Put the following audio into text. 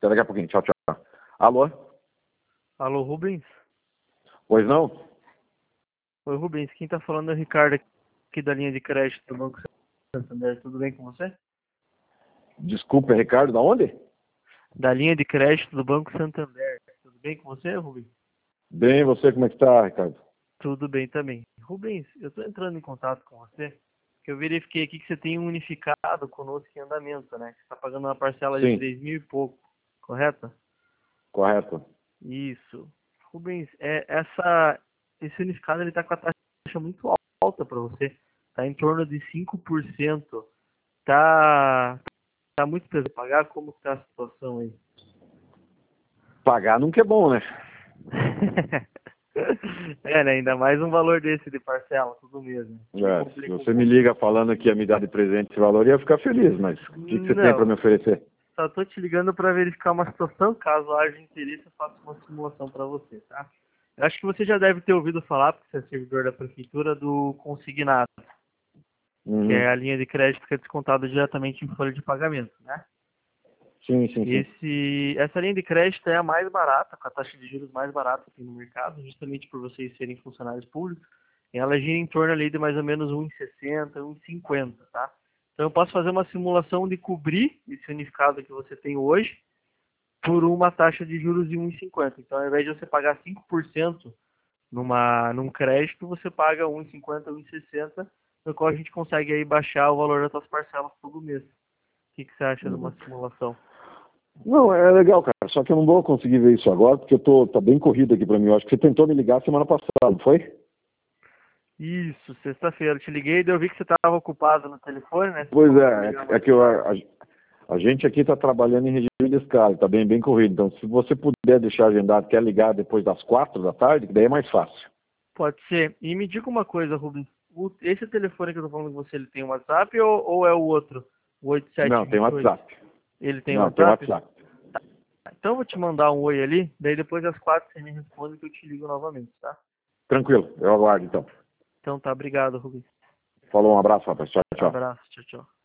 Até daqui a pouquinho. Tchau, tchau. Alô? Alô, Rubens? Pois não? Oi, Rubens. Quem tá falando é o Ricardo aqui da linha de crédito do Banco Santander. Tudo bem com você? Desculpa, é Ricardo, da onde? Da linha de crédito do Banco Santander. Tudo bem com você, Rubens? Bem, você como é que tá, Ricardo? Tudo bem também. Rubens, eu tô entrando em contato com você, que eu verifiquei aqui que você tem um unificado conosco em andamento, né? Que você tá pagando uma parcela de Sim, 3.000 e pouco, correto? correto. Isso. Rubens, esse unificado ele tá com a taxa muito alta para você. Tá em torno de 5%. Tá, tá muito pesado pagar? Como tá a situação aí? Pagar nunca é bom, né? É, né? Ainda mais um valor desse de parcela, tudo mesmo. Me Se complica um você me pouco. liga falando que ia me dar de presente esse valor, eu ia ficar feliz, mas o que você tem para me Não, oferecer? só tô te ligando para verificar uma situação. Caso haja interesse, eu faço uma simulação para você, tá? Eu acho que você já deve ter ouvido falar, porque você é servidor da prefeitura, do consignado, que é Uhum. a linha de crédito que é descontada diretamente em folha de pagamento, né? Sim, sim, sim. Essa linha de crédito é a mais barata, com a taxa de juros mais barata que tem no mercado, justamente por vocês serem funcionários públicos. E ela gira em torno ali de mais ou menos 1,60, 1,50, tá? Então eu posso fazer uma simulação de cobrir esse unificado que você tem hoje por uma taxa de juros de 1,50. Então ao invés de você pagar 5% num crédito, você paga 1,50, 1,60, no qual a gente consegue aí baixar o valor das suas parcelas todo mês. O que você acha de uma Uhum. simulação? Não, é legal, cara. Só que eu não vou conseguir ver isso agora, porque tá bem corrido aqui para mim. Eu acho que você tentou me ligar semana passada, não foi? Isso, sexta-feira. Eu te liguei e eu vi que você estava ocupado no telefone, né? Você Pois falou para é, ligar é mais que tarde. a gente aqui está trabalhando em regime de escala, está bem corrido. Então, se você puder deixar agendado, quer ligar depois das 4 da tarde, que daí é mais fácil. Pode ser. E me diga uma coisa, Rubens. Esse telefone que eu tô falando com você, ele tem WhatsApp ou é o outro? O Não, tem 8728? WhatsApp. Ele tem Não, tem WhatsApp? WhatsApp. Tá. Então eu vou te mandar um oi ali, daí depois das 4 você me responde que eu te ligo novamente, tá? Tranquilo, eu aguardo então. Então tá, obrigado, Rubens. Falou, um abraço, rapaz. Tchau, tchau. Abraço, tchau, tchau.